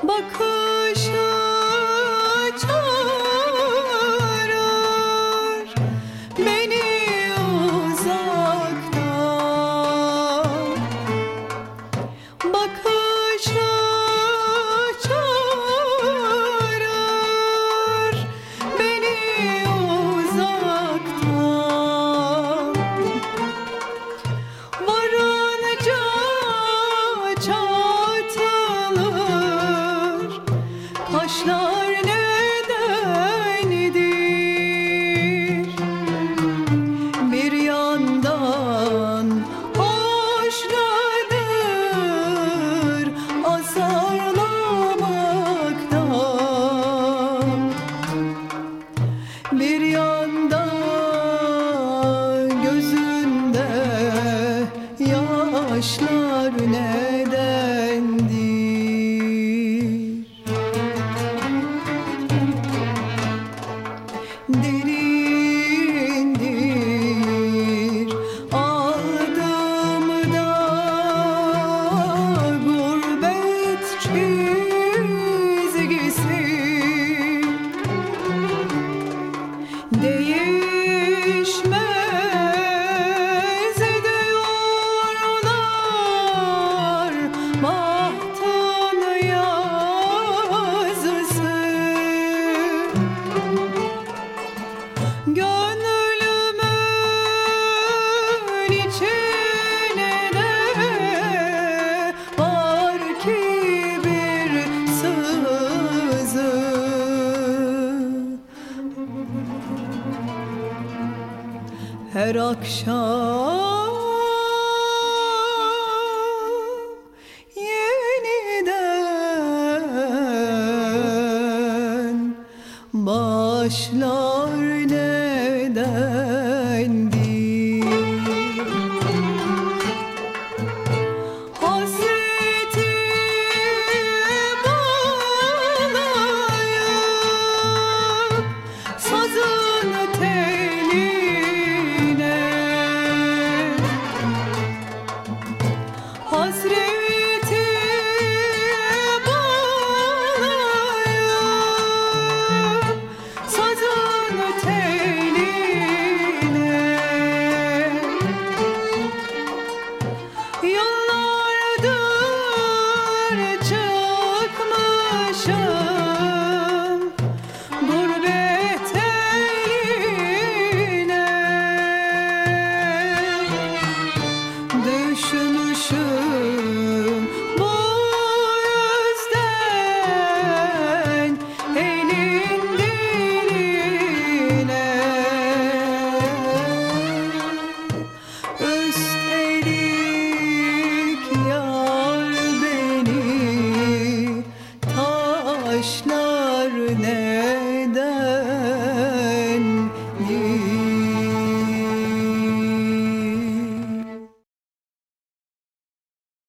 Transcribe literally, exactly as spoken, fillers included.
bakışı çağırır beni uzaktan, bakışı çağırır beni uzaktan, varınca çatılır kaşlar nedendir, bir yandan hoşnadır azarlamaktan, bir yandan gözünde yaşlar nedendir. Derindir aldığımda gurbet çizgisi, değişmez ediyorlar bahtın yazısı. Gönlümün içine de var ki bir sızı, her akşam yeniden başlar.